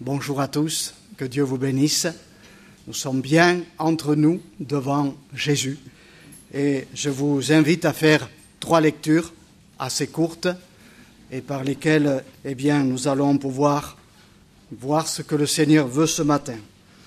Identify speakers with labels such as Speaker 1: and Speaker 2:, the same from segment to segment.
Speaker 1: Bonjour à tous, que Dieu vous bénisse. Nous sommes bien entre nous devant Jésus et je vous invite à faire 3 lectures assez courtes et par lesquelles nous allons pouvoir voir ce que le Seigneur veut ce matin.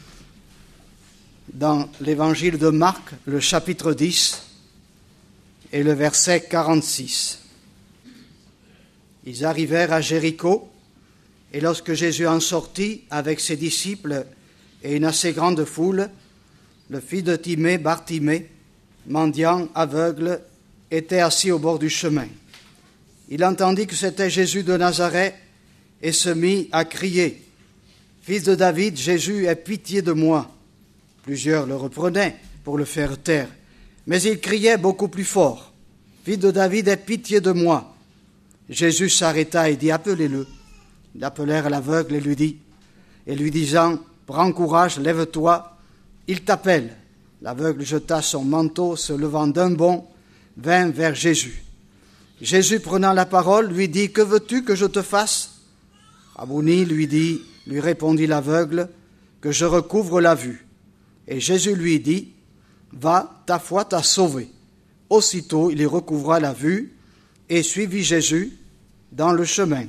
Speaker 1: Dans l'évangile de Marc, le chapitre 10 et le verset 46. Ils arrivèrent à Jéricho. Et lorsque Jésus en sortit avec ses disciples et une assez grande foule, le fils de Timée, Bartimée, mendiant, aveugle, était assis au bord du chemin. Il entendit que c'était Jésus de Nazareth et se mit à crier « Fils de David, Jésus, aie pitié de moi !» Plusieurs le reprenaient pour le faire taire, mais il criait beaucoup plus fort « Fils de David, aie pitié de moi !» Jésus s'arrêta et dit « Appelez-le !» Ils appelèrent l'aveugle et lui disant « Prends courage, lève-toi, il t'appelle. » L'aveugle jeta son manteau, se levant d'un bond, vint vers Jésus. Jésus, prenant la parole, lui dit « Que veux-tu que je te fasse ?» Rabouni, lui répondit l'aveugle, « Que je recouvre la vue. » Et Jésus lui dit « Va, ta foi t'a sauvé. » Aussitôt, il y recouvra la vue et suivit Jésus dans le chemin.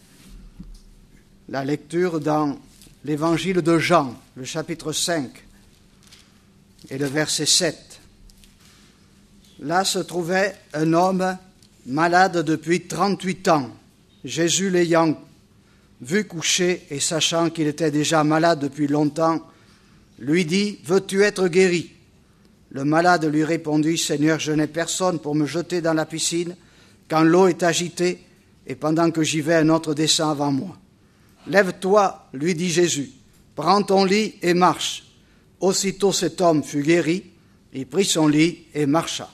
Speaker 1: La lecture dans l'évangile de Jean, le chapitre 5 et le verset 7. Là se trouvait un homme malade depuis 38 ans. Jésus l'ayant vu coucher et sachant qu'il était déjà malade depuis longtemps, lui dit « Veux-tu être guéri ?» Le malade lui répondit « Seigneur, je n'ai personne pour me jeter dans la piscine quand l'eau est agitée et pendant que j'y vais, un autre descend avant moi. » « Lève-toi, lui dit Jésus, prends ton lit et marche. » Aussitôt cet homme fut guéri, il prit son lit et marcha.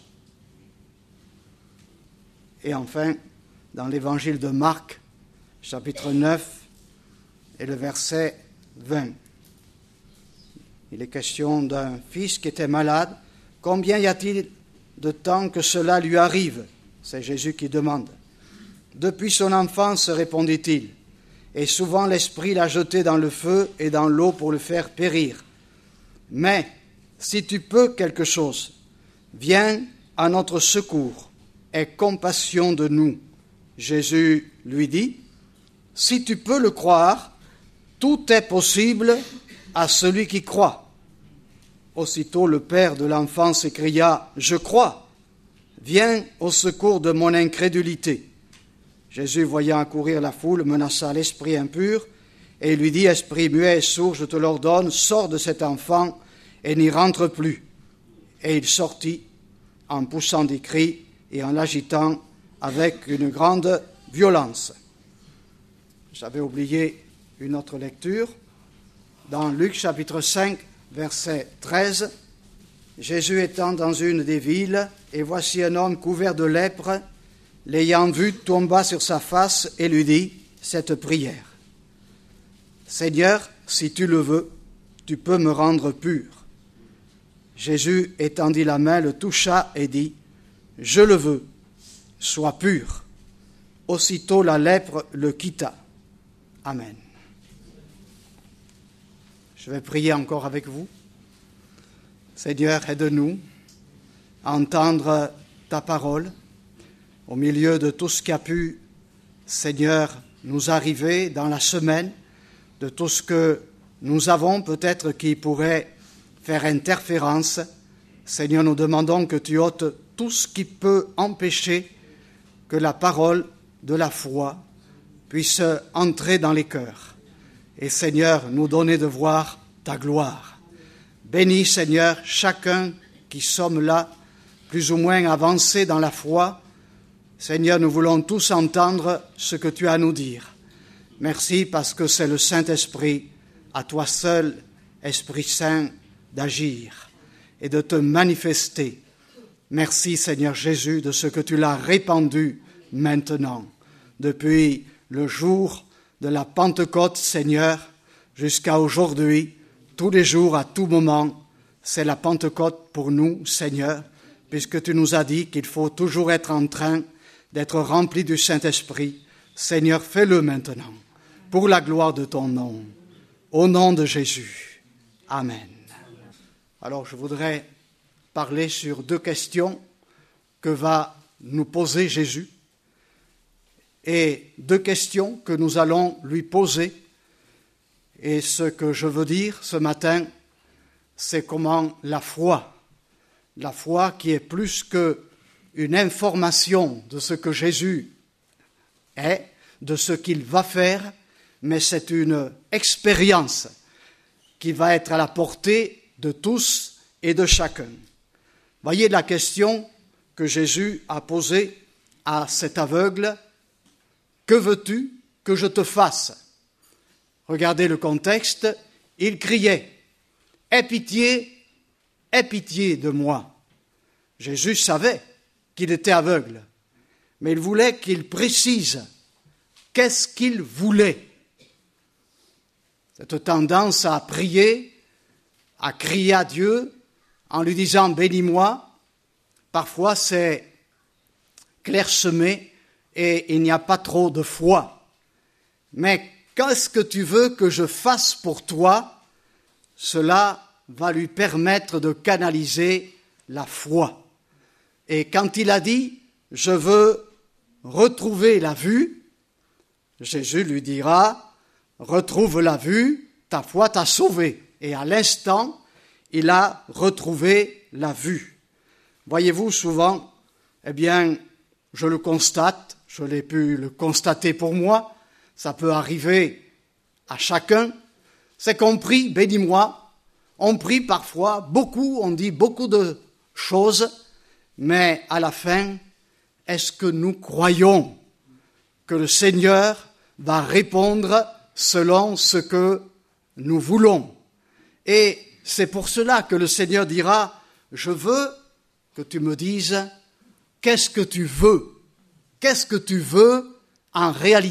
Speaker 1: Et enfin, dans l'évangile de Marc, chapitre 9 et le verset 20. Il est question d'un fils qui était malade. « Combien y a-t-il de temps que cela lui arrive ?» C'est Jésus qui demande. « Depuis son enfance, répondit-il. Et souvent l'Esprit l'a jeté dans le feu et dans l'eau pour le faire périr. Mais si tu peux quelque chose, viens à notre secours, aie compassion de nous. » Jésus lui dit, « Si tu peux le croire, tout est possible à celui qui croit. » Aussitôt le père de l'enfant s'écria, « Je crois, viens au secours de mon incrédulité. » Jésus, voyant accourir la foule, menaça l'esprit impur et lui dit « Esprit muet et sourd, je te l'ordonne, sors de cet enfant et n'y rentre plus. » Et il sortit en poussant des cris et en l'agitant avec une grande violence. J'avais oublié une autre lecture. Dans Luc chapitre 5, verset 13, Jésus étant dans une des villes, et voici un homme couvert de lèpre, l'ayant vu, tomba sur sa face et lui dit cette prière. « Seigneur, si tu le veux, tu peux me rendre pur. » Jésus étendit la main, le toucha et dit « Je le veux, sois pur. » Aussitôt la lèpre le quitta. Amen. Je vais prier encore avec vous. Seigneur, aide-nous à entendre ta parole au milieu de tout ce qui a pu, Seigneur, nous arriver dans la semaine, de tout ce que nous avons peut-être qui pourrait faire interférence. Seigneur, nous demandons que tu ôtes tout ce qui peut empêcher que la parole de la foi puisse entrer dans les cœurs. Et Seigneur, nous donner de voir ta gloire. Bénis, Seigneur, chacun qui sommes là, plus ou moins avancés dans la foi. Seigneur, nous voulons tous entendre ce que tu as à nous dire. Merci parce que c'est le Saint-Esprit, à toi seul, Esprit Saint, d'agir et de te manifester. Merci, Seigneur Jésus, de ce que tu l'as répandu maintenant, depuis le jour de la Pentecôte, Seigneur, jusqu'à aujourd'hui, tous les jours, à tout moment, c'est la Pentecôte pour nous, Seigneur, puisque tu nous as dit qu'il faut toujours être en train d'être rempli du Saint-Esprit. Seigneur, fais-le maintenant, pour la gloire de ton nom. Au nom de Jésus. Amen. Alors je voudrais parler sur 2 questions que va nous poser Jésus et 2 questions que nous allons lui poser. Et ce que je veux dire ce matin, c'est comment la foi qui est plus qu'une information de ce que Jésus est, de ce qu'il va faire, mais c'est une expérience qui va être à la portée de tous et de chacun. Voyez la question que Jésus a posée à cet aveugle. Que veux-tu que je te fasse ? Regardez le contexte, il criait « Aie pitié de moi ». Jésus savait qu'il était aveugle, mais il voulait qu'il précise qu'est-ce qu'il voulait. Cette tendance à prier, à crier à Dieu en lui disant « Bénis-moi », parfois c'est clairsemé et il n'y a pas trop de foi. Mais qu'est-ce que tu veux que je fasse pour toi ? Cela va lui permettre de canaliser la foi. Et quand il a dit « Je veux retrouver la vue », Jésus lui dira « Retrouve la vue, ta foi t'a sauvé ». Et à l'instant, il a retrouvé la vue. Voyez-vous, souvent, je le constate, je l'ai pu le constater pour moi, ça peut arriver à chacun, c'est qu'on prie, bénis-moi, on prie parfois beaucoup, on dit beaucoup de choses, mais à la fin, est-ce que nous croyons que le Seigneur va répondre selon ce que nous voulons ? Et c'est pour cela que le Seigneur dira, je veux que tu me dises, qu'est-ce que tu veux ? Qu'est-ce que tu veux en réalité ?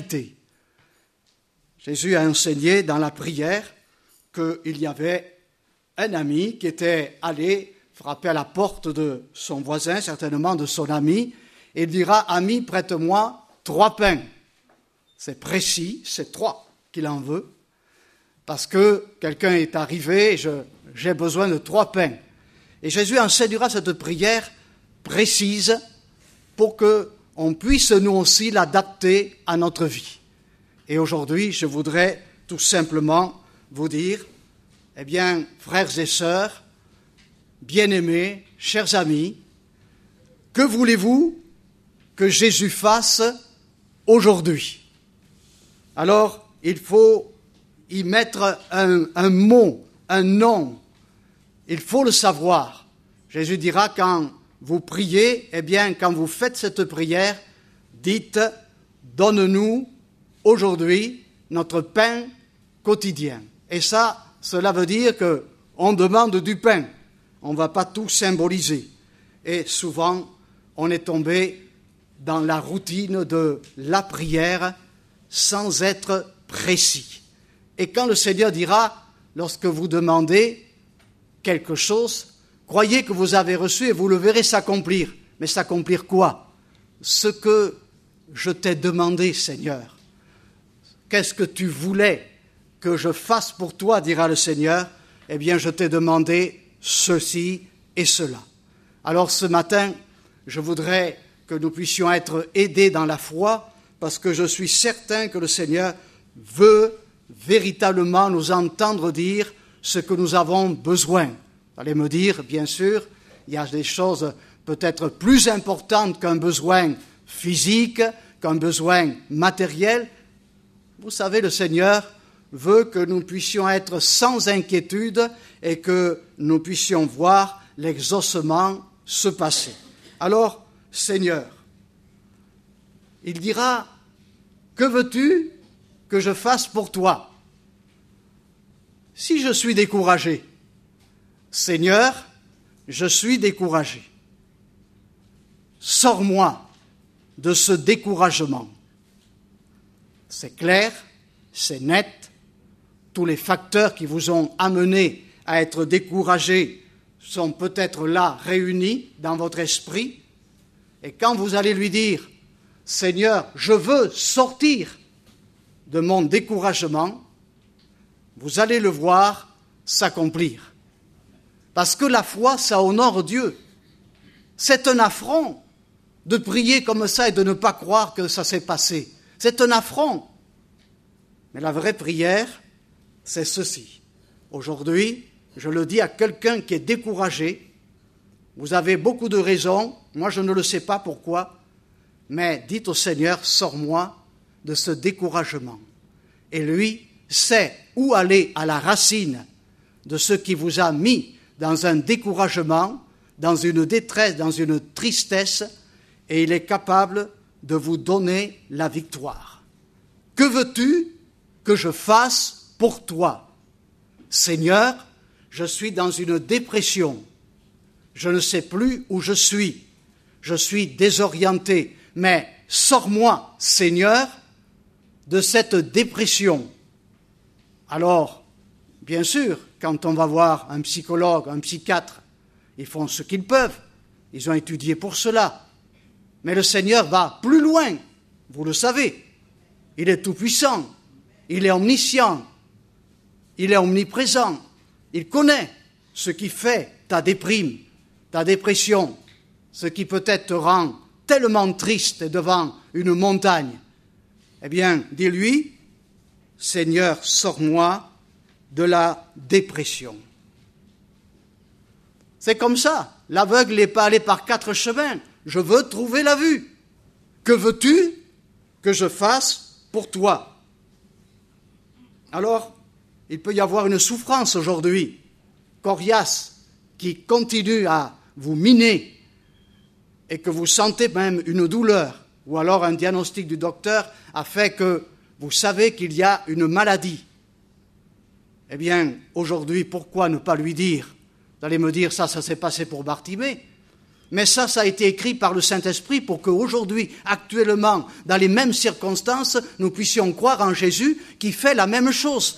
Speaker 1: Jésus a enseigné dans la prière qu'il y avait un ami qui était allé frapper à la porte de son voisin, certainement de son ami, et il dira, ami, prête-moi 3 pains. C'est précis, c'est 3 qu'il en veut, parce que quelqu'un est arrivé, j'ai besoin de 3 pains. Et Jésus enseignera cette prière précise pour qu'on puisse nous aussi l'adapter à notre vie. Et aujourd'hui, je voudrais tout simplement vous dire, frères et sœurs, bien-aimés, chers amis, que voulez-vous que Jésus fasse aujourd'hui ? Alors, il faut y mettre un mot, un nom. Il faut le savoir. Jésus dira quand vous priez, quand vous faites cette prière, dites « Donne-nous aujourd'hui notre pain quotidien ». Et cela veut dire qu'on demande du pain. On ne va pas tout symboliser. Et souvent, on est tombé dans la routine de la prière sans être précis. Et quand le Seigneur dira, lorsque vous demandez quelque chose, croyez que vous avez reçu et vous le verrez s'accomplir. Mais s'accomplir quoi ? Ce que je t'ai demandé, Seigneur. Qu'est-ce que tu voulais que je fasse pour toi, dira le Seigneur ? Je t'ai demandé ceci et cela. Alors ce matin, je voudrais que nous puissions être aidés dans la foi, parce que je suis certain que le Seigneur veut véritablement nous entendre dire ce que nous avons besoin. Vous allez me dire, bien sûr, il y a des choses peut-être plus importantes qu'un besoin physique, qu'un besoin matériel. Vous savez, le Seigneur veut que nous puissions être sans inquiétude et que nous puissions voir l'exaucement se passer. Alors, Seigneur, il dira, que veux-tu que je fasse pour toi ? Si je suis découragé, Seigneur, je suis découragé. Sors-moi de ce découragement. C'est clair, c'est net. Tous les facteurs qui vous ont amené à être découragés sont peut-être là, réunis dans votre esprit. Et quand vous allez lui dire, Seigneur, je veux sortir de mon découragement, vous allez le voir s'accomplir. Parce que la foi, ça honore Dieu. C'est un affront de prier comme ça et de ne pas croire que ça s'est passé. C'est un affront. Mais la vraie prière, c'est ceci. Aujourd'hui, je le dis à quelqu'un qui est découragé. Vous avez beaucoup de raisons. Moi, je ne le sais pas pourquoi. Mais dites au Seigneur, sors-moi de ce découragement. Et lui sait où aller à la racine de ce qui vous a mis dans un découragement, dans une détresse, dans une tristesse, et il est capable de vous donner la victoire. Que veux-tu que je fasse pour toi? Seigneur, je suis dans une dépression. Je ne sais plus où je suis. Je suis désorienté. Mais sors-moi, Seigneur, de cette dépression. Alors, bien sûr, quand on va voir un psychologue, un psychiatre, ils font ce qu'ils peuvent. Ils ont étudié pour cela. Mais le Seigneur va plus loin. Vous le savez. Il est tout-puissant. Il est omniscient. Il est omniprésent. Il connaît ce qui fait ta déprime, ta dépression, ce qui peut-être te rend tellement triste devant une montagne. Eh bien, dis-lui, Seigneur, sors-moi de la dépression. C'est comme ça. L'aveugle n'est pas allé par 4 chemins. Je veux trouver la vue. Que veux-tu que je fasse pour toi? Alors, il peut y avoir une souffrance aujourd'hui, coriace, qui continue à vous miner et que vous sentez même une douleur, ou alors un diagnostic du docteur a fait que vous savez qu'il y a une maladie. Eh bien, aujourd'hui, pourquoi ne pas lui dire? Vous allez me dire, ça s'est passé pour Bartimée. Mais ça a été écrit par le Saint-Esprit pour qu'aujourd'hui, actuellement, dans les mêmes circonstances, nous puissions croire en Jésus qui fait la même chose.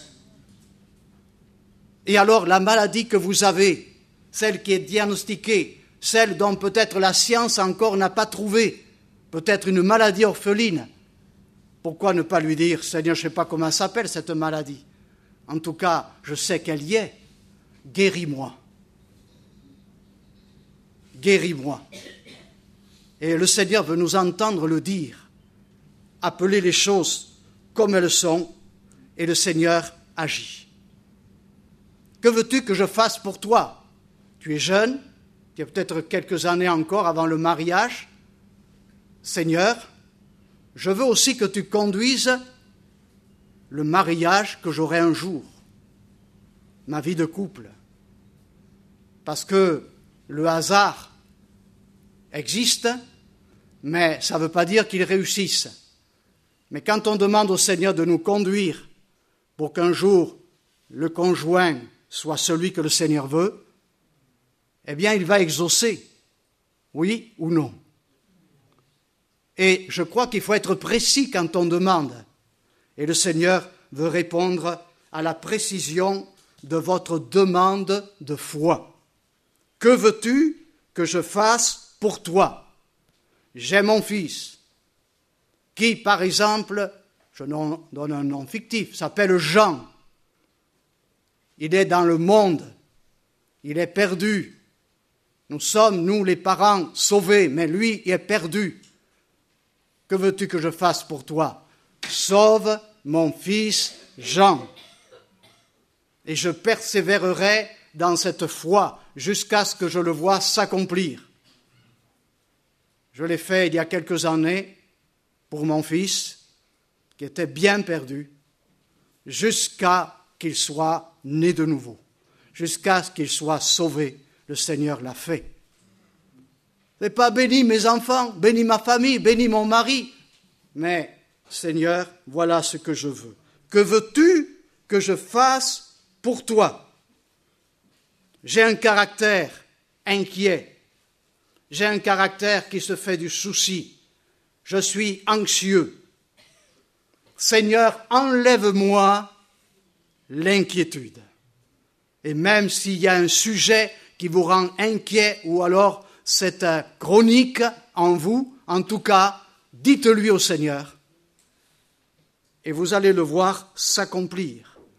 Speaker 1: Et alors, la maladie que vous avez, celle qui est diagnostiquée, celle dont peut-être la science encore n'a pas trouvé, peut-être une maladie orpheline, pourquoi ne pas lui dire, Seigneur, je ne sais pas comment s'appelle cette maladie. En tout cas, je sais qu'elle y est. Guéris-moi. Guéris-moi. Et le Seigneur veut nous entendre le dire. Appeler les choses comme elles sont, et le Seigneur agit. Que veux-tu que je fasse pour toi? Tu es jeune, tu as peut-être quelques années encore avant le mariage. Seigneur, je veux aussi que tu conduises le mariage que j'aurai un jour, ma vie de couple. Parce que le hasard existe, mais ça ne veut pas dire qu'il réussisse. Mais quand on demande au Seigneur de nous conduire pour qu'un jour le conjoint soit celui que le Seigneur veut, eh bien il va exaucer, oui ou non. Et je crois qu'il faut être précis quand on demande. Et le Seigneur veut répondre à la précision de votre demande de foi. Que veux-tu que je fasse pour toi? J'ai mon fils, qui, par exemple, je donne un nom fictif, s'appelle Jean. Il est dans le monde, il est perdu. Nous sommes, nous les parents, sauvés, mais lui, il est perdu. Que veux-tu que je fasse pour toi? Sauve mon fils Jean. Et je persévérerai dans cette foi jusqu'à ce que je le voie s'accomplir. Je l'ai fait il y a quelques années pour mon fils, qui était bien perdu, jusqu'à qu'il soit né de nouveau, jusqu'à ce qu'il soit sauvé. Le Seigneur l'a fait. Ce n'est pas béni mes enfants, béni ma famille, béni mon mari, mais Seigneur, voilà ce que je veux. Que veux-tu que je fasse pour toi? J'ai un caractère inquiet. J'ai un caractère qui se fait du souci. Je suis anxieux. Seigneur, enlève-moi l'inquiétude. Et même s'il y a un sujet qui vous rend inquiet ou alors c'est chronique en vous, en tout cas, dites-lui au Seigneur et vous allez le voir s'accomplir.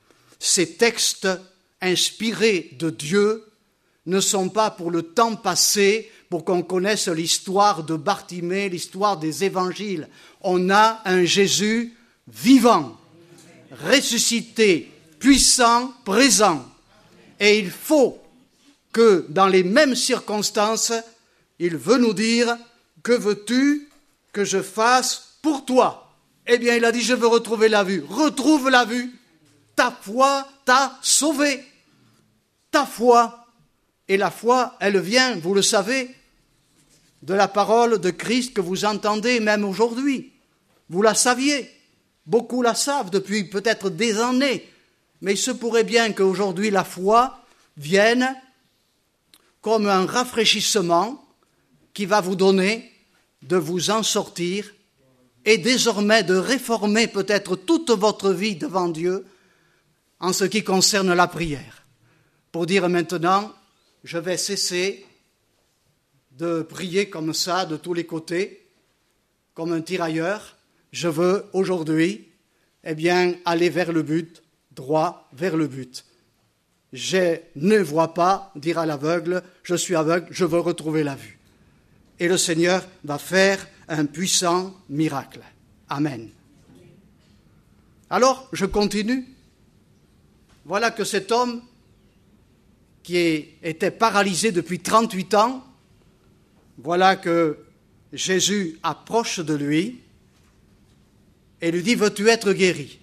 Speaker 1: ces textes inspirés de Dieu ne sont pas pour le temps passé, pour qu'on connaisse l'histoire de Bartimée, l'histoire des évangiles. On a un Jésus vivant, ressuscité, puissant, présent. Et il faut que dans les mêmes circonstances, il veut nous dire, que veux-tu que je fasse pour toi? Eh bien, il a dit, je veux retrouver la vue. Retrouve la vue. Ta foi t'a sauvé. Ta foi. Et la foi, elle vient, vous le savez, de la parole de Christ que vous entendez même aujourd'hui. Vous la saviez. Beaucoup la savent depuis peut-être des années. Mais il se pourrait bien qu'aujourd'hui la foi vienne comme un rafraîchissement qui va vous donner de vous en sortir et désormais de réformer peut-être toute votre vie devant Dieu en ce qui concerne la prière. Pour dire maintenant, je vais cesser de prier comme ça de tous les côtés, comme un tirailleur. Je veux aujourd'hui, aller vers le but, droit vers le but. Je ne vois pas, dire à l'aveugle, je suis aveugle, je veux retrouver la vue. Et le Seigneur va faire un puissant miracle. Amen. Alors, je continue. Voilà que cet homme qui était paralysé depuis 38 ans, voilà que Jésus approche de lui et lui dit, veux-tu être guéri?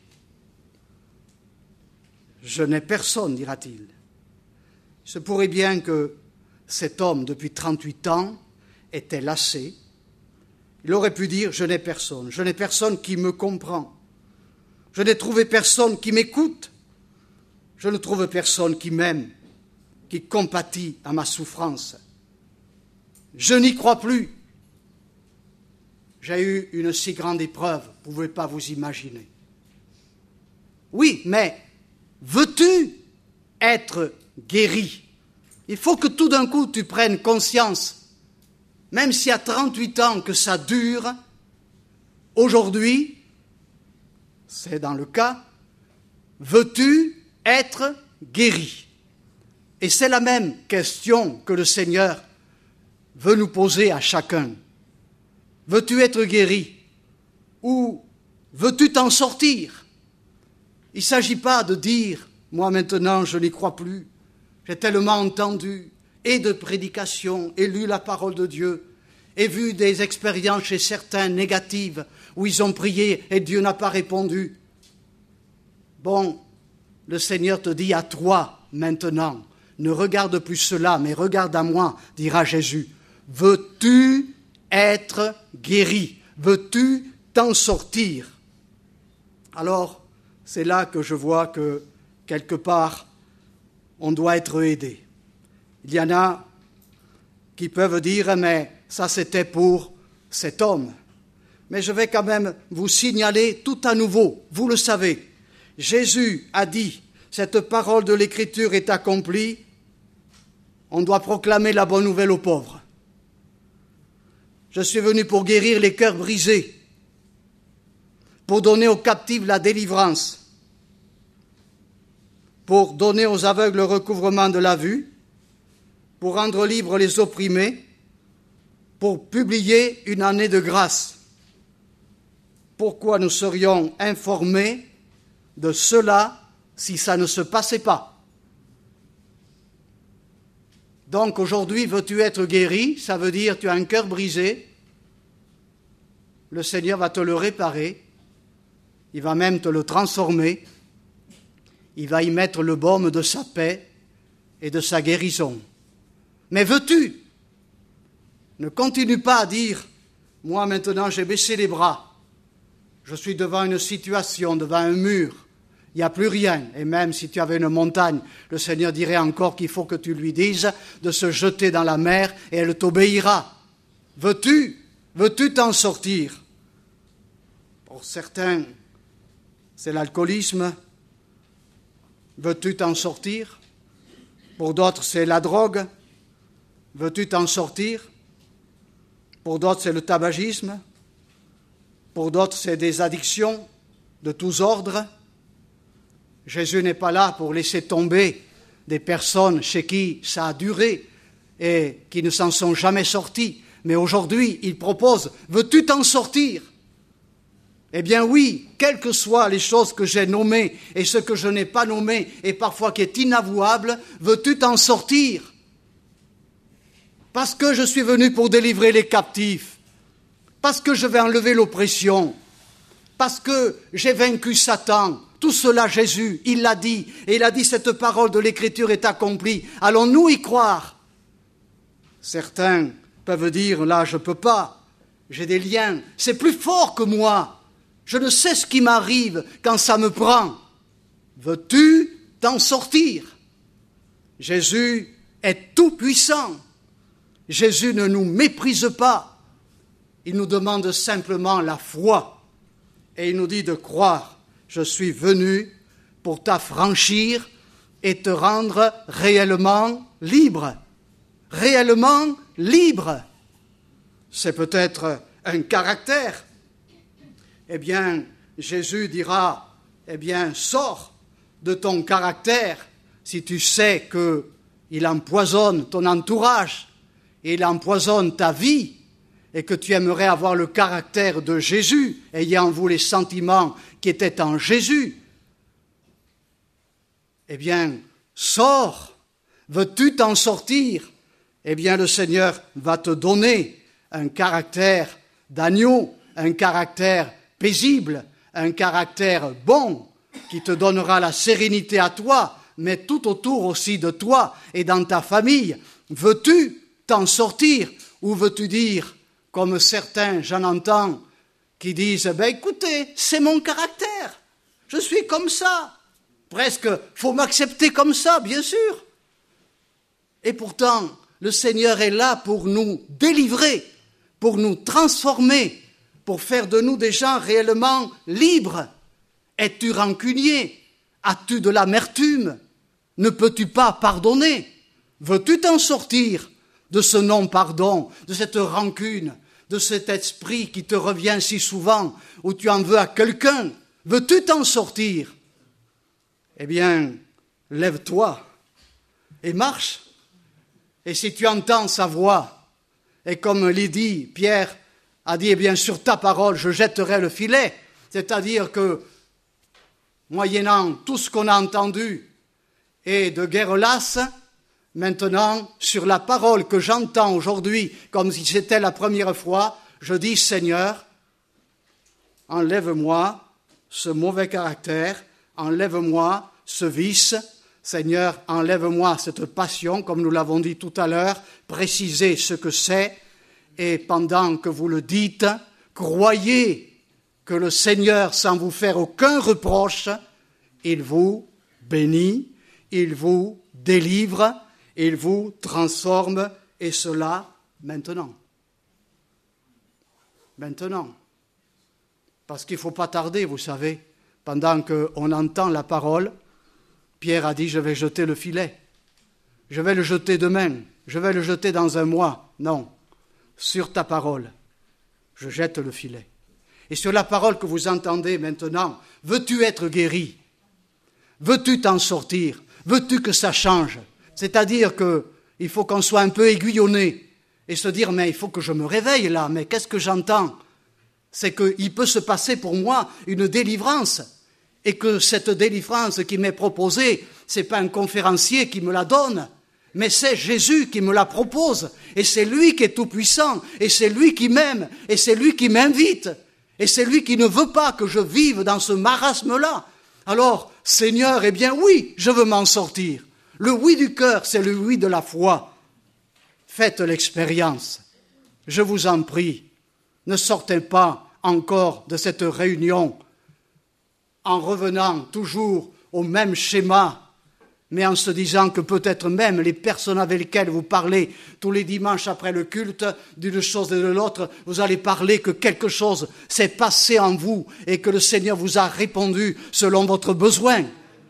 Speaker 1: Je n'ai personne, dira-t-il. Il se pourrait bien que cet homme, depuis 38 ans, était lassé. Il aurait pu dire, je n'ai personne qui me comprend. Je n'ai trouvé personne qui m'écoute. Je ne trouve personne qui m'aime, qui compatit à ma souffrance. Je n'y crois plus. J'ai eu une si grande épreuve, vous ne pouvez pas vous imaginer. Oui, mais veux-tu être guéri? Il faut que tout d'un coup tu prennes conscience, même s'il y a 38 ans que ça dure, aujourd'hui, c'est dans le cas, veux-tu être guéri? Et c'est la même question que le Seigneur veut nous poser à chacun. Veux-tu être guéri? Ou veux-tu t'en sortir? Il ne s'agit pas de dire, moi maintenant je n'y crois plus, j'ai tellement entendu, et de prédications, et lu la parole de Dieu, et vu des expériences chez certains négatives, où ils ont prié et Dieu n'a pas répondu. Bon, le Seigneur te dit à toi maintenant, ne regarde plus cela, mais regarde à moi, dira Jésus. Veux-tu être guéri? Veux-tu t'en sortir? Alors, c'est là que je vois que, quelque part, on doit être aidé. Il y en a qui peuvent dire, mais ça c'était pour cet homme. Mais je vais quand même vous signaler tout à nouveau, vous le savez, Jésus a dit, cette parole de l'Écriture est accomplie, on doit proclamer la bonne nouvelle aux pauvres. Je suis venu pour guérir les cœurs brisés, pour donner aux captifs la délivrance, pour donner aux aveugles le recouvrement de la vue, pour rendre libres les opprimés, pour publier une année de grâce. Pourquoi nous serions informés de cela si ça ne se passait pas? Donc aujourd'hui, veux-tu être guéri? Ça veut dire tu as un cœur brisé. Le Seigneur va te le réparer. Il va même te le transformer. Il va y mettre le baume de sa paix et de sa guérison. Mais veux-tu? Ne continue pas à dire, moi maintenant j'ai baissé les bras. Je suis devant une situation, devant un mur. Il n'y a plus rien. Et même si tu avais une montagne, le Seigneur dirait encore qu'il faut que tu lui dises de se jeter dans la mer et elle t'obéira. Veux-tu t'en sortir? Pour certains, c'est l'alcoolisme. Veux-tu t'en sortir? Pour d'autres, c'est la drogue. Veux-tu t'en sortir? Pour d'autres, c'est le tabagisme. Pour d'autres, c'est des addictions de tous ordres. Jésus n'est pas là pour laisser tomber des personnes chez qui ça a duré et qui ne s'en sont jamais sortis. Mais aujourd'hui, il propose, veux-tu t'en sortir ? Eh bien oui, quelles que soient les choses que j'ai nommées et ce que je n'ai pas nommé et parfois qui est inavouable, veux-tu t'en sortir ? Parce que je suis venu pour délivrer les captifs, parce que je vais enlever l'oppression, parce que j'ai vaincu Satan. Tout cela, Jésus, il l'a dit, et il a dit cette parole de l'Écriture est accomplie. Allons-nous y croire ? Certains peuvent dire, là, je ne peux pas, j'ai des liens, c'est plus fort que moi. Je ne sais ce qui m'arrive quand ça me prend. Veux-tu t'en sortir ? Jésus est tout-puissant. Jésus ne nous méprise pas. Il nous demande simplement la foi. Et il nous dit de croire. Je suis venu pour t'affranchir et te rendre réellement libre. Réellement libre. C'est peut-être un caractère. Eh bien, Jésus dira, eh bien, sors de ton caractère si tu sais qu'il empoisonne ton entourage, il empoisonne ta vie et que tu aimerais avoir le caractère de Jésus, ayant en vous les sentiments qui étaient en Jésus. Eh bien, sors, veux-tu t'en sortir ? Eh bien, le Seigneur va te donner un caractère d'agneau, un caractère paisible, un caractère bon, qui te donnera la sérénité à toi, mais tout autour aussi de toi et dans ta famille. Veux-tu t'en sortir ou veux-tu dire, comme certains, j'en entends, qui disent, écoutez, c'est mon caractère, je suis comme ça, presque, faut m'accepter comme ça, bien sûr. Et pourtant, le Seigneur est là pour nous délivrer, pour nous transformer, pour faire de nous des gens réellement libres. Es-tu rancunier ? As-tu de l'amertume ? Ne peux-tu pas pardonner ? Veux-tu t'en sortir de ce non-pardon, de cette rancune, de cet esprit qui te revient si souvent, où tu en veux à quelqu'un ? Veux-tu t'en sortir ? Eh bien, lève-toi et marche. Et si tu entends sa voix, et comme Lydie, Pierre a dit, eh bien, sur ta parole, je jetterai le filet. C'est-à-dire que, moyennant tout ce qu'on a entendu et de guerre lasse, maintenant, sur la parole que j'entends aujourd'hui, comme si c'était la première fois, je dis, Seigneur, enlève-moi ce mauvais caractère, enlève-moi ce vice, Seigneur, enlève-moi cette passion, comme nous l'avons dit tout à l'heure, précisez ce que c'est, et pendant que vous le dites, croyez que le Seigneur, sans vous faire aucun reproche, il vous bénit, il vous délivre, il vous transforme, et cela maintenant. Maintenant. Parce qu'il ne faut pas tarder, vous savez, pendant qu'on entend la parole, Pierre a dit, je vais jeter le filet. Je vais le jeter demain. Je vais le jeter dans un mois. Non. Sur ta parole, je jette le filet. Et sur la parole que vous entendez maintenant, veux-tu être guéri ? Veux-tu t'en sortir ? Veux-tu que ça change ? C'est-à-dire qu'il faut qu'on soit un peu aiguillonné et se dire, mais il faut que je me réveille là, mais qu'est-ce que j'entends ? C'est qu'il peut se passer pour moi une délivrance. Et que cette délivrance qui m'est proposée, c'est pas un conférencier qui me la donne, mais c'est Jésus qui me la propose. Et c'est lui qui est tout-puissant, et c'est lui qui m'aime, et c'est lui qui m'invite, et c'est lui qui ne veut pas que je vive dans ce marasme-là. Alors, Seigneur, eh bien oui, je veux m'en sortir. Le oui du cœur, c'est le oui de la foi. Faites l'expérience. Je vous en prie, ne sortez pas encore de cette réunion en revenant toujours au même schéma, mais en se disant que peut-être même les personnes avec lesquelles vous parlez tous les dimanches après le culte, d'une chose et de l'autre, vous allez parler que quelque chose s'est passé en vous et que le Seigneur vous a répondu selon votre besoin.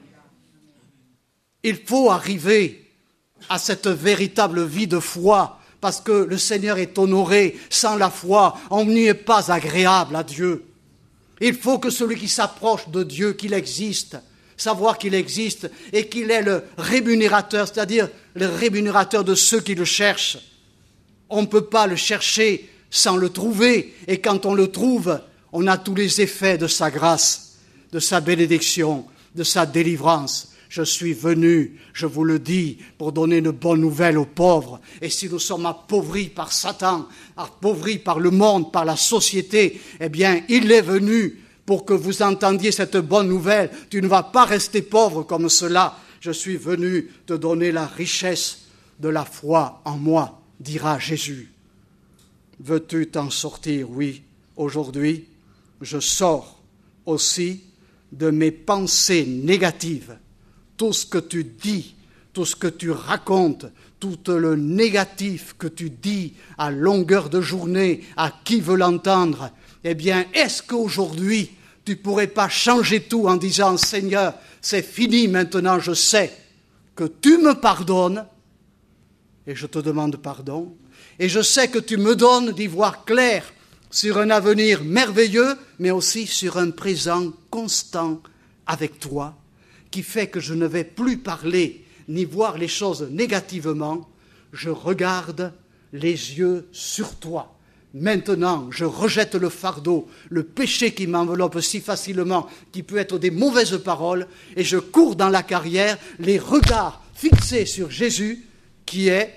Speaker 1: Il faut arriver à cette véritable vie de foi, parce que le Seigneur est honoré. Sans la foi, on n'y est pas agréable à Dieu. Il faut que celui qui s'approche de Dieu, qu'il existe, savoir qu'il existe et qu'il est le rémunérateur, c'est-à-dire le rémunérateur de ceux qui le cherchent. On ne peut pas le chercher sans le trouver, et quand on le trouve, on a tous les effets de sa grâce, de sa bénédiction, de sa délivrance. Je suis venu, je vous le dis, pour donner une bonne nouvelle aux pauvres. Et si nous sommes appauvris par Satan, appauvris par le monde, par la société, eh bien, il est venu pour que vous entendiez cette bonne nouvelle. Tu ne vas pas rester pauvre comme cela. Je suis venu te donner la richesse de la foi en moi, dira Jésus. Veux-tu t'en sortir? Oui, aujourd'hui, je sors aussi de mes pensées négatives. Tout ce que tu dis, tout ce que tu racontes, tout le négatif que tu dis à longueur de journée, à qui veut l'entendre, eh bien, est-ce qu'aujourd'hui, tu ne pourrais pas changer tout en disant « Seigneur, c'est fini maintenant, je sais que tu me pardonnes et je te demande pardon. Et je sais que tu me donnes d'y voir clair sur un avenir merveilleux, mais aussi sur un présent constant avec toi, qui fait que je ne vais plus parler ni voir les choses négativement. Je regarde les yeux sur toi. Maintenant, je rejette le fardeau, le péché qui m'enveloppe si facilement, qui peut être des mauvaises paroles, et je cours dans la carrière, les regards fixés sur Jésus, qui est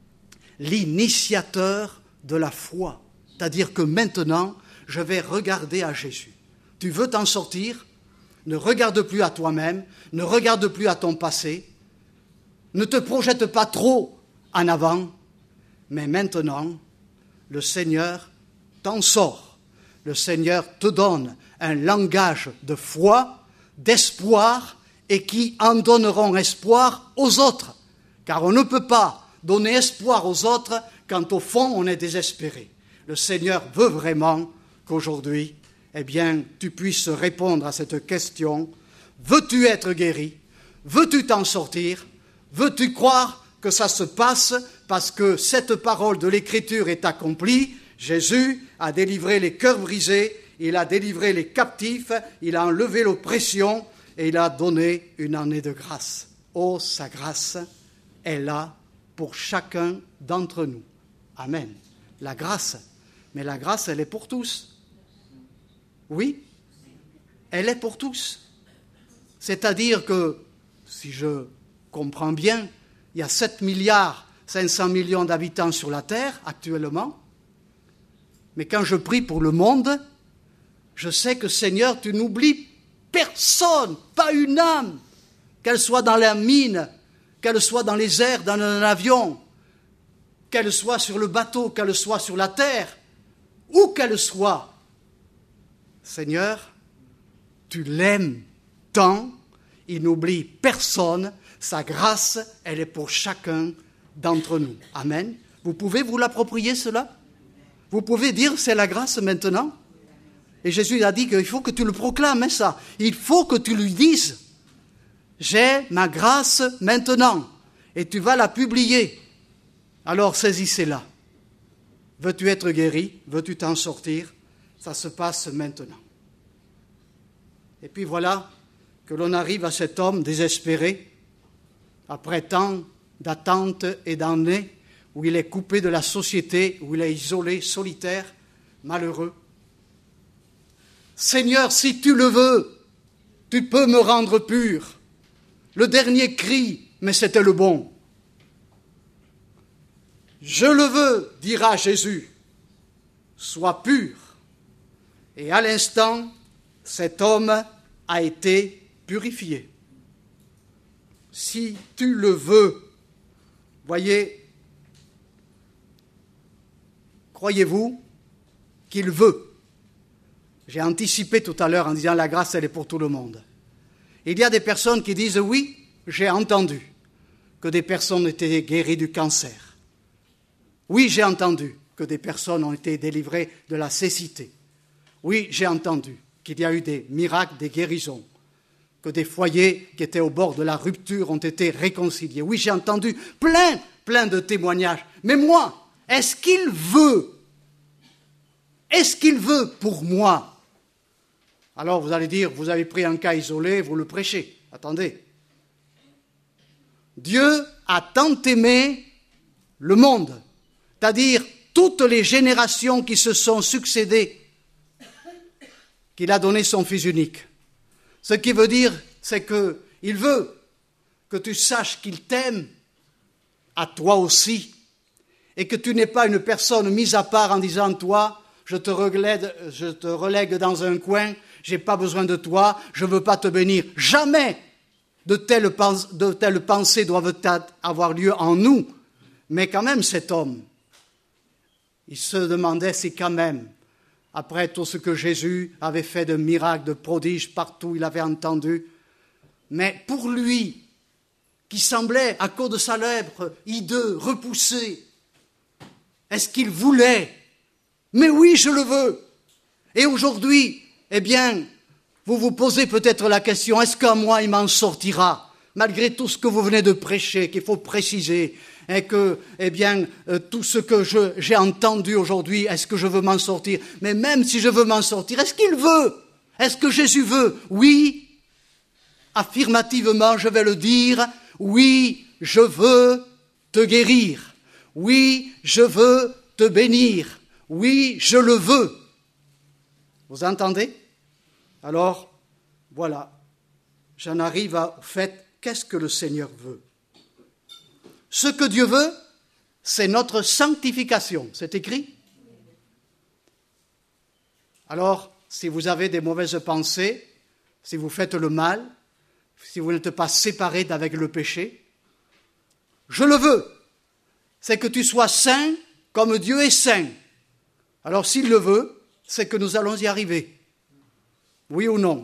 Speaker 1: l'initiateur de la foi. C'est-à-dire que maintenant, je vais regarder à Jésus. Tu veux t'en sortir? Ne regarde plus à toi-même, ne regarde plus à ton passé, ne te projette pas trop en avant, mais maintenant, le Seigneur t'en sort. Le Seigneur te donne un langage de foi, d'espoir, et qui en donneront espoir aux autres. Car on ne peut pas donner espoir aux autres quand au fond on est désespéré. Le Seigneur veut vraiment qu'aujourd'hui, eh bien, tu puisses répondre à cette question. Veux-tu être guéri? Veux-tu t'en sortir? Veux-tu croire que ça se passe parce que cette parole de l'Écriture est accomplie? Jésus a délivré les cœurs brisés, il a délivré les captifs, il a enlevé l'oppression et il a donné une année de grâce. Oh, sa grâce est là pour chacun d'entre nous. Amen. La grâce, mais la grâce, elle est pour tous. Oui, elle est pour tous. C'est-à-dire que, si je comprends bien, il y a 7 milliards 500 millions d'habitants sur la Terre actuellement. Mais quand je prie pour le monde, je sais que, Seigneur, tu n'oublies personne, pas une âme, qu'elle soit dans la mine, qu'elle soit dans les airs, dans un avion, qu'elle soit sur le bateau, qu'elle soit sur la terre, où qu'elle soit. Seigneur, tu l'aimes tant, il n'oublie personne, sa grâce, elle est pour chacun d'entre nous. Amen. Vous pouvez vous l'approprier cela? Vous pouvez dire c'est la grâce maintenant? Et Jésus a dit qu'il faut que tu le proclames, hein, ça. Il faut que tu lui dises, j'ai ma grâce maintenant, et tu vas la publier. Alors saisissez-la. Veux-tu être guéri? Veux-tu t'en sortir? Ça se passe maintenant. Et puis voilà que l'on arrive à cet homme désespéré, après tant d'attentes et d'années, où il est coupé de la société, où il est isolé, solitaire, malheureux. Seigneur, si tu le veux, tu peux me rendre pur. Le dernier cri, mais c'était le bon. Je le veux, dira Jésus, sois pur. Et à l'instant, cet homme a été purifié. Si tu le veux, voyez, croyez-vous qu'il veut? J'ai anticipé tout à l'heure en disant la grâce, elle est pour tout le monde. Il y a des personnes qui disent oui, j'ai entendu que des personnes étaient guéries du cancer. Oui, j'ai entendu que des personnes ont été délivrées de la cécité. Oui, j'ai entendu qu'il y a eu des miracles, des guérisons, que des foyers qui étaient au bord de la rupture ont été réconciliés. Oui, j'ai entendu plein de témoignages. Mais moi, est-ce qu'il veut? Est-ce qu'il veut pour moi? Alors vous allez dire, vous avez pris un cas isolé, vous le prêchez. Attendez. Dieu a tant aimé le monde, c'est-à-dire toutes les générations qui se sont succédées, qu'il a donné son Fils unique. Ce qui veut dire, c'est qu'il veut que tu saches qu'il t'aime, à toi aussi, et que tu n'es pas une personne mise à part en disant, toi, je te relègue dans un coin, j'ai pas besoin de toi, je veux pas te bénir. Jamais de telles pensées doivent avoir lieu en nous. Mais quand même, cet homme, il se demandait si quand même, après tout ce que Jésus avait fait de miracles, de prodiges, partout il avait entendu, mais pour lui, qui semblait, à cause de sa lèpre, hideux, repoussé, est-ce qu'il voulait? Mais oui, je le veux. Et aujourd'hui, eh bien, vous vous posez peut-être la question, est-ce qu'à moi il m'en sortira? Malgré tout ce que vous venez de prêcher, qu'il faut préciser, et que, eh bien, tout ce que j'ai entendu aujourd'hui, est-ce que je veux m'en sortir? Mais même si je veux m'en sortir, est-ce qu'il veut? Est-ce que Jésus veut? Oui, affirmativement, je vais le dire, oui, je veux te guérir. Oui, je veux te bénir. Oui, je le veux. Vous entendez? Alors, voilà, j'en arrive au fait, qu'est-ce que le Seigneur veut? Ce que Dieu veut, c'est notre sanctification. C'est écrit? Alors, si vous avez des mauvaises pensées, si vous faites le mal, si vous n'êtes pas séparés d'avec le péché, je le veux. C'est que tu sois saint comme Dieu est saint. Alors, s'il le veut, c'est que nous allons y arriver. Oui ou non?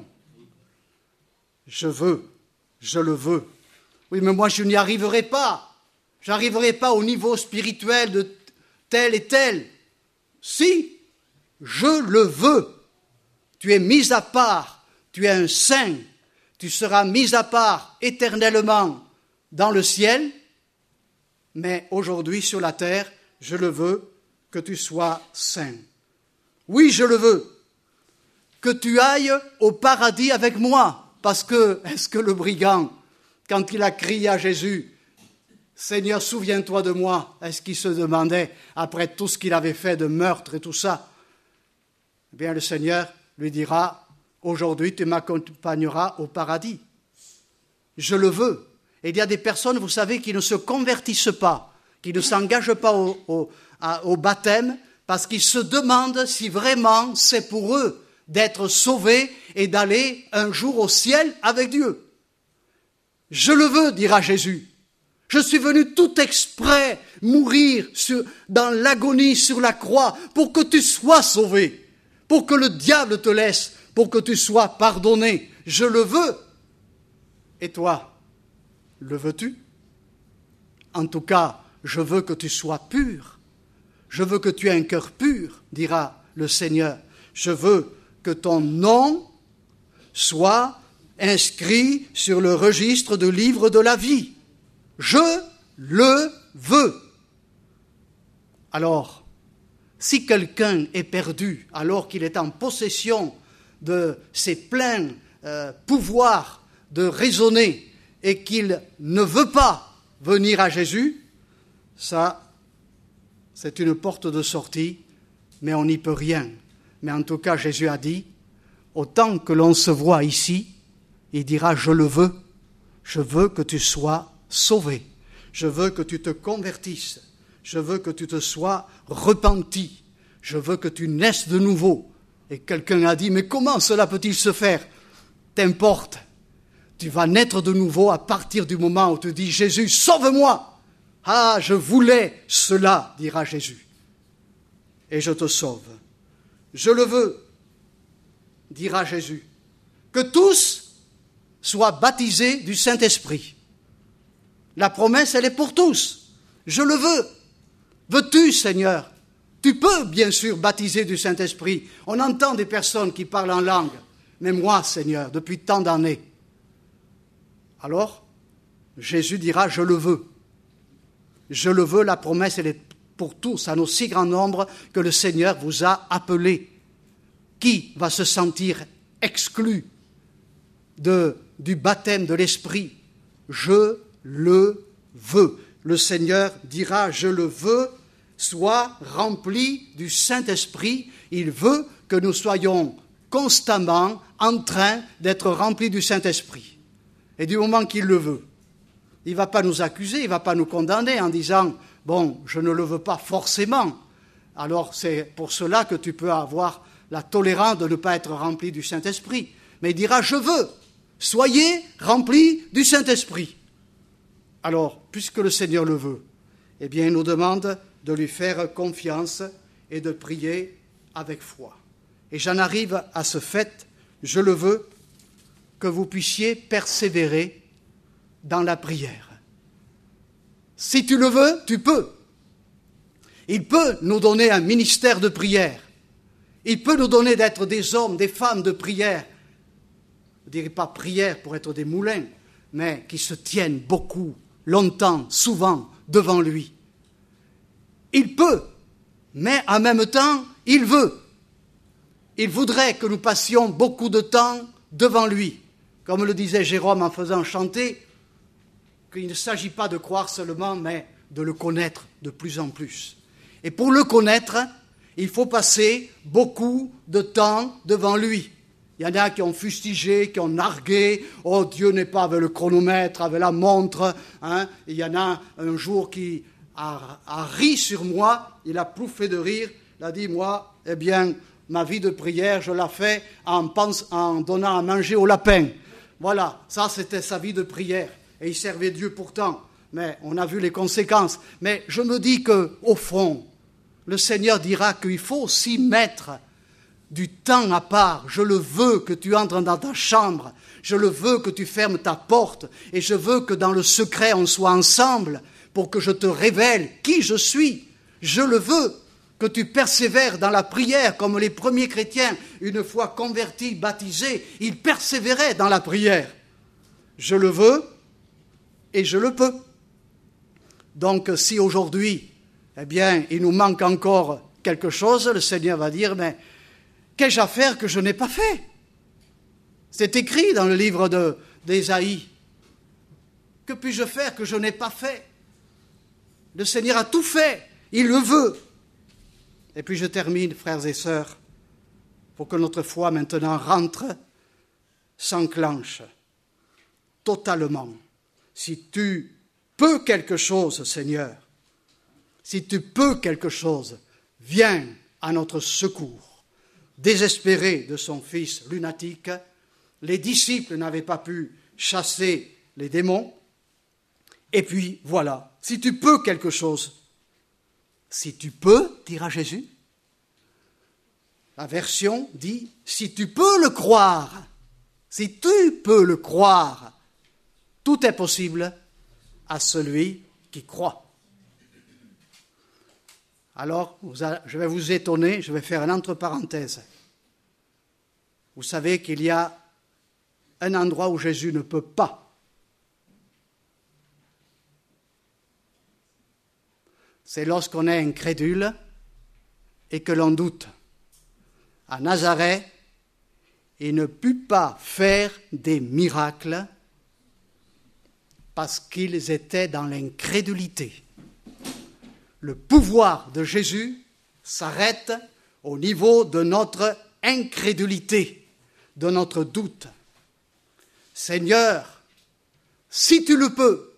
Speaker 1: Je veux, je le veux. Oui, mais moi, je n'y arriverai pas. Je n'arriverai pas au niveau spirituel de tel et tel. Si, je le veux. Tu es mis à part, tu es un saint. Tu seras mis à part éternellement dans le ciel. Mais aujourd'hui, sur la terre, je le veux que tu sois saint. Oui, je le veux. Que tu ailles au paradis avec moi. Parce que, est-ce que le brigand, quand il a crié à Jésus, Seigneur, souviens-toi de moi, est-ce qu'il se demandait, après tout ce qu'il avait fait de meurtre et tout ça? Eh bien, le Seigneur lui dira, aujourd'hui, tu m'accompagneras au paradis. Je le veux. Et il y a des personnes, vous savez, qui ne se convertissent pas, qui ne s'engagent pas au baptême, parce qu'ils se demandent si vraiment c'est pour eux d'être sauvés et d'aller un jour au ciel avec Dieu. Je le veux, dira Jésus. Je suis venu tout exprès mourir dans l'agonie sur la croix pour que tu sois sauvé, pour que le diable te laisse, pour que tu sois pardonné. Je le veux. Et toi, le veux-tu? En tout cas, je veux que tu sois pur. Je veux que tu aies un cœur pur, dira le Seigneur. Je veux que ton nom soit inscrit sur le registre du livre de la vie. Je le veux. Alors, si quelqu'un est perdu alors qu'il est en possession de ses pleins pouvoirs de raisonner et qu'il ne veut pas venir à Jésus, ça, c'est une porte de sortie, mais on n'y peut rien. Mais en tout cas, Jésus a dit, autant que l'on se voit ici, il dira, je le veux. Je veux que tu sois sauvé. Je veux que tu te convertisses. Je veux que tu te sois repenti. Je veux que tu naisses de nouveau. Et quelqu'un a dit, mais comment cela peut-il se faire? T'importe. Tu vas naître de nouveau à partir du moment où tu dis, Jésus, sauve-moi. Ah, je voulais cela, dira Jésus. Et je te sauve. Je le veux, dira Jésus. Que tous soient baptisés du Saint-Esprit. La promesse, elle est pour tous. Je le veux. Veux-tu, Seigneur? Tu peux, bien sûr, baptiser du Saint-Esprit. On entend des personnes qui parlent en langue. Mais moi, Seigneur, depuis tant d'années. Alors, Jésus dira, je le veux. Je le veux, la promesse, elle est pour tous, en aussi grand nombre que le Seigneur vous a appelés. Qui va se sentir exclu? du baptême de l'Esprit. Je le veux. Le Seigneur dira, je le veux, sois rempli du Saint-Esprit. Il veut que nous soyons constamment en train d'être remplis du Saint-Esprit. Et du moment qu'il le veut, il ne va pas nous accuser, il ne va pas nous condamner en disant « Bon, je ne le veux pas forcément ». Alors c'est pour cela que tu peux avoir la tolérance de ne pas être rempli du Saint-Esprit. Mais il dira « Je veux, soyez remplis du Saint-Esprit ». Alors, puisque le Seigneur le veut, eh bien il nous demande de lui faire confiance et de prier avec foi. Et j'en arrive à ce fait, je le veux, que vous puissiez persévérer dans la prière. Si tu le veux, tu peux. Il peut nous donner un ministère de prière. Il peut nous donner d'être des hommes, des femmes de prière. Je ne dirais pas prière pour être des moulins, mais qui se tiennent beaucoup, longtemps, souvent, devant lui. Il peut, mais en même temps, il veut. Il voudrait que nous passions beaucoup de temps devant lui. Comme le disait Jérôme en faisant chanter, qu'il ne s'agit pas de croire seulement, mais de le connaître de plus en plus. Et pour le connaître, il faut passer beaucoup de temps devant lui. Il y en a qui ont fustigé, qui ont nargué. « Oh, Dieu n'est pas avec le chronomètre, avec la montre. » Il y en a un jour qui a ri sur moi. Il a pouffé de rire. Il a dit « Moi, eh bien, ma vie de prière, je la fais en donnant à manger au lapin. » Voilà, ça c'était sa vie de prière. Et il servait Dieu pourtant. Mais on a vu les conséquences. Mais je me dis qu'au fond, le Seigneur dira qu'il faut aussi mettre du temps à part. Je le veux que tu entres dans ta chambre. Je le veux que tu fermes ta porte. Et je veux que dans le secret, on soit ensemble pour que je te révèle qui je suis. Je le veux que tu persévères dans la prière comme les premiers chrétiens, une fois convertis, baptisés, ils persévéraient dans la prière. Je le veux et je le peux. Donc si aujourd'hui, eh bien, il nous manque encore quelque chose, le Seigneur va dire, mais qu'ai-je à faire que je n'ai pas fait? C'est écrit dans le livre d'Ésaïe. Que puis-je faire que je n'ai pas fait? Le Seigneur a tout fait, il le veut. Et puis je termine, frères et sœurs, pour que notre foi maintenant rentre, s'enclenche totalement. Si tu peux quelque chose, Seigneur, si tu peux quelque chose, viens à notre secours. Désespéré de son fils lunatique, les disciples n'avaient pas pu chasser les démons. Et puis voilà, si tu peux quelque chose, si tu peux, dira Jésus. La version dit, si tu peux le croire, si tu peux le croire, tout est possible à celui qui croit. Alors, je vais vous étonner, je vais faire une entre-parenthèse. Vous savez qu'il y a un endroit où Jésus ne peut pas. C'est lorsqu'on est incrédule et que l'on doute. À Nazareth, il ne put pas faire des miracles parce qu'ils étaient dans l'incrédulité. Le pouvoir de Jésus s'arrête au niveau de notre incrédulité, de notre doute. Seigneur, si tu le peux,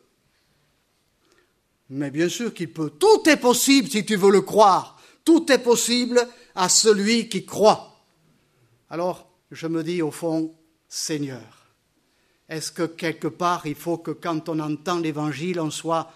Speaker 1: mais bien sûr qu'il peut, tout est possible si tu veux le croire, tout est possible à celui qui croit. Alors, je me dis au fond, Seigneur, est-ce que quelque part, il faut que quand on entend l'Évangile, on soit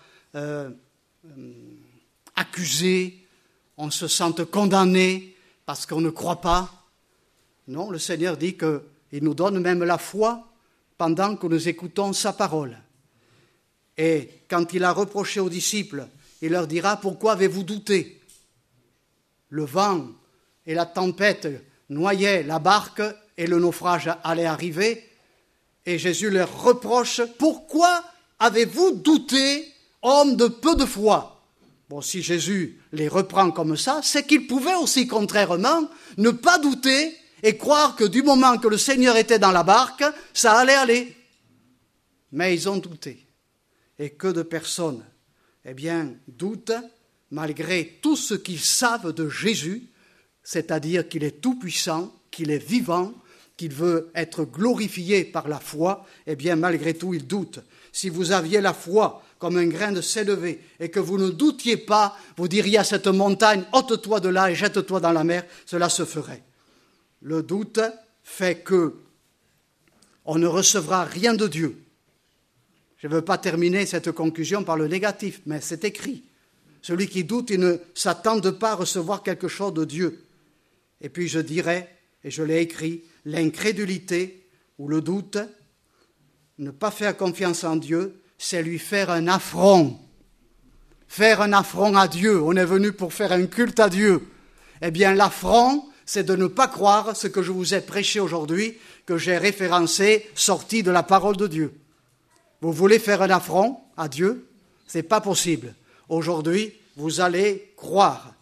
Speaker 1: accusé, on se sente condamné parce qu'on ne croit pas? Non, le Seigneur dit qu'il nous donne même la foi pendant que nous écoutons sa parole. Et quand il a reproché aux disciples, il leur dira, pourquoi avez-vous douté? Le vent et la tempête noyaient la barque et le naufrage allait arriver. Et Jésus leur reproche, pourquoi avez-vous douté, homme de peu de foi? Bon, si Jésus les reprend comme ça, c'est qu'il pouvait aussi, contrairement, ne pas douter et croire que du moment que le Seigneur était dans la barque, ça allait aller. Mais ils ont douté. Et que de personnes, doutent malgré tout ce qu'ils savent de Jésus, c'est-à-dire qu'il est tout-puissant, qu'il est vivant, qu'il veut être glorifié par la foi, malgré tout, ils doutent. Si vous aviez la foi comme un grain de sénévé et que vous ne doutiez pas, vous diriez à cette montagne, ôte-toi de là et jette-toi dans la mer, cela se ferait. Le doute fait que on ne recevra rien de Dieu. Je ne veux pas terminer cette conclusion par le négatif, mais c'est écrit. Celui qui doute, il ne s'attende pas à recevoir quelque chose de Dieu. Et puis je dirais, et je l'ai écrit, l'incrédulité ou le doute, ne pas faire confiance en Dieu, c'est lui faire un affront. Faire un affront à Dieu. On est venu pour faire un culte à Dieu. L'affront, c'est de ne pas croire ce que je vous ai prêché aujourd'hui, que j'ai référencé, sorti de la parole de Dieu. Vous voulez faire un affront à Dieu? Ce n'est pas possible. Aujourd'hui, vous allez croire.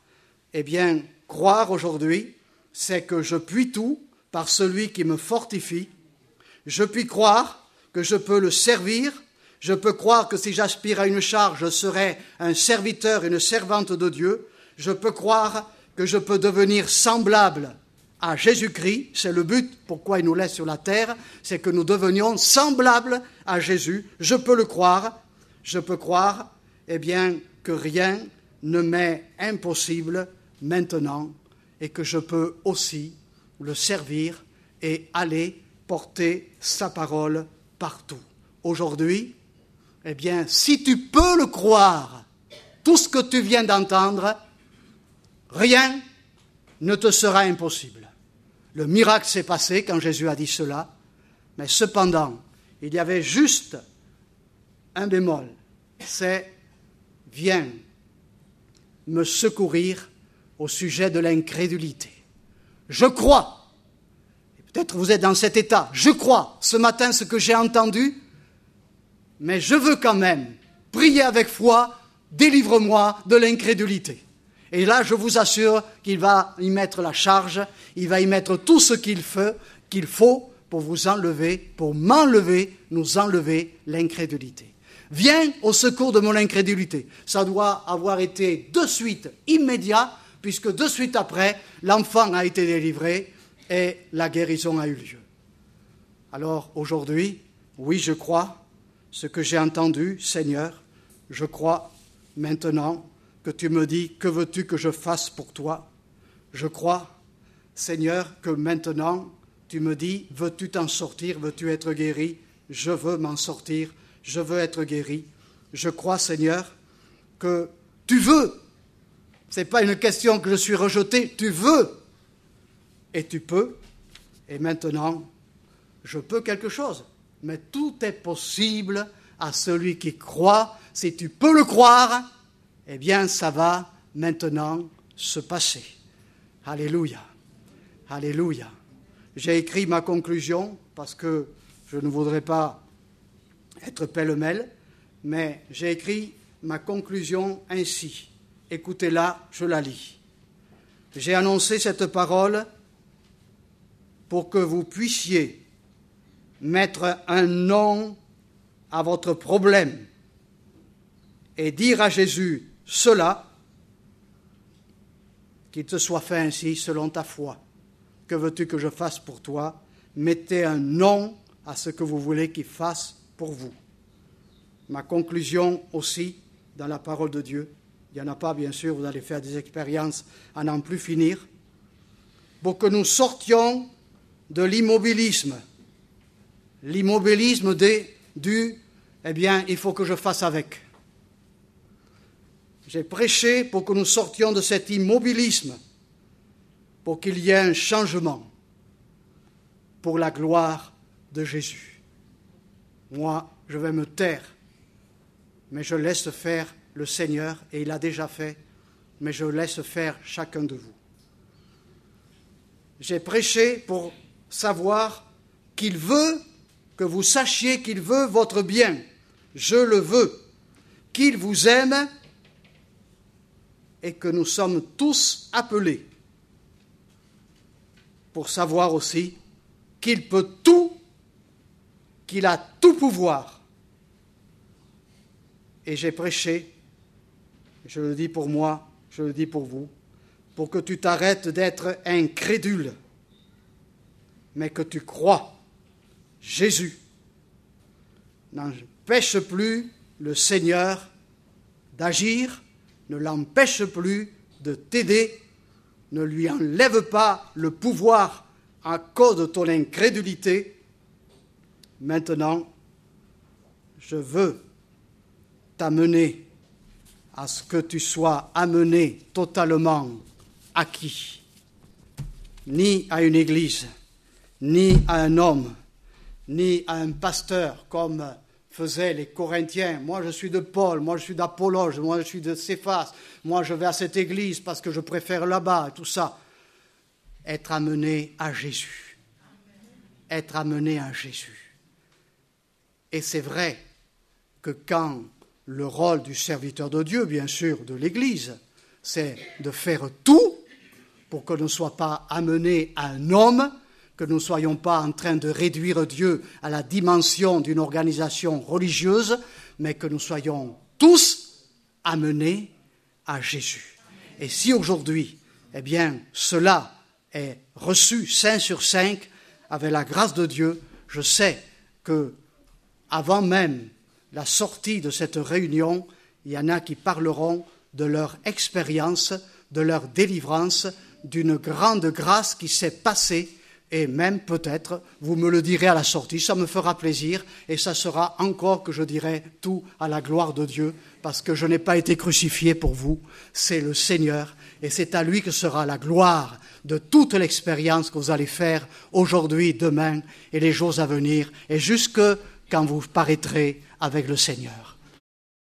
Speaker 1: Croire aujourd'hui, c'est que je puis tout par celui qui me fortifie. Je puis croire que je peux le servir. Je peux croire que si j'aspire à une charge, je serai un serviteur, une servante de Dieu. Je peux croire que je peux devenir semblable à Jésus-Christ. C'est le but, pourquoi il nous laisse sur la terre, c'est que nous devenions semblables à Jésus. Je peux le croire. Je peux croire, que rien ne m'est impossible maintenant et que je peux aussi le servir et aller porter sa parole partout. Aujourd'hui, si tu peux le croire, tout ce que tu viens d'entendre, rien ne te sera impossible. Le miracle s'est passé quand Jésus a dit cela, mais cependant, il y avait juste un bémol, c'est « viens me secourir au sujet de l'incrédulité ». Je crois, peut-être vous êtes dans cet état, je crois ce matin ce que j'ai entendu, mais je veux quand même prier avec foi, délivre-moi de l'incrédulité. Et là, je vous assure qu'il va y mettre la charge, il va y mettre tout ce qu'il faut pour vous enlever, pour m'enlever, nous enlever l'incrédulité. Viens au secours de mon incrédulité. Ça doit avoir été de suite, immédiat, puisque de suite après, l'enfant a été délivré et la guérison a eu lieu. Alors aujourd'hui, oui, je crois ce que j'ai entendu, Seigneur, je crois maintenant que tu me dis, que veux-tu que je fasse pour toi? Je crois, Seigneur, que maintenant tu me dis, veux-tu t'en sortir, veux-tu être guéri? Je veux m'en sortir, je veux être guéri. Je crois, Seigneur, que tu veux. Ce n'est pas une question que je suis rejeté, tu veux et tu peux. Et maintenant, je peux quelque chose. Mais tout est possible à celui qui croit. Si tu peux le croire, ça va maintenant se passer. Alléluia. Alléluia. J'ai écrit ma conclusion parce que je ne voudrais pas être pêle-mêle, mais j'ai écrit ma conclusion ainsi. Écoutez-la, je la lis. J'ai annoncé cette parole pour que vous puissiez mettre un nom à votre problème et dire à Jésus cela, qu'il te soit fait ainsi selon ta foi. Que veux-tu que je fasse pour toi? Mettez un nom à ce que vous voulez qu'il fasse pour vous. Ma conclusion aussi, dans la parole de Dieu, il n'y en a pas bien sûr, vous allez faire des expériences à n'en plus finir, pour que nous sortions de l'immobilisme. L'immobilisme il faut que je fasse avec. J'ai prêché pour que nous sortions de cet immobilisme, pour qu'il y ait un changement pour la gloire de Jésus. Moi, je vais me taire, mais je laisse faire le Seigneur, et il a déjà fait, mais je laisse faire chacun de vous. J'ai prêché pour savoir qu'il veut que vous sachiez qu'il veut votre bien. Je le veux. Qu'il vous aime et que nous sommes tous appelés pour savoir aussi qu'il peut tout, qu'il a tout pouvoir. Et j'ai prêché, je le dis pour moi, je le dis pour vous, pour que tu t'arrêtes d'être incrédule, mais que tu crois. Jésus n'empêche plus le Seigneur d'agir, ne l'empêche plus de t'aider, ne lui enlève pas le pouvoir à cause de ton incrédulité. Maintenant, je veux t'amener à ce que tu sois amené totalement acquis, ni à une église, ni à un homme, ni à un pasteur comme faisaient les Corinthiens. Moi, je suis de Paul, moi, je suis d'Apollos, moi, je suis de Céphas, moi, je vais à cette église parce que je préfère là-bas, tout ça. Être amené à Jésus. Être amené à Jésus. Et c'est vrai que quand le rôle du serviteur de Dieu, bien sûr, de l'Église, c'est de faire tout pour que nous ne soyons pas amenés à un homme, que nous ne soyons pas en train de réduire Dieu à la dimension d'une organisation religieuse, mais que nous soyons tous amenés à Jésus. Et si aujourd'hui, eh bien, cela est reçu 5 sur 5, avec la grâce de Dieu, je sais que avant même la sortie de cette réunion, il y en a qui parleront de leur expérience, de leur délivrance, d'une grande grâce qui s'est passée, et même peut-être, vous me le direz à la sortie, ça me fera plaisir, et ça sera encore que je dirai tout à la gloire de Dieu, parce que je n'ai pas été crucifié pour vous, c'est le Seigneur, et c'est à lui que sera la gloire de toute l'expérience que vous allez faire aujourd'hui, demain, et les jours à venir, et jusque quand vous paraîtrez avec le Seigneur.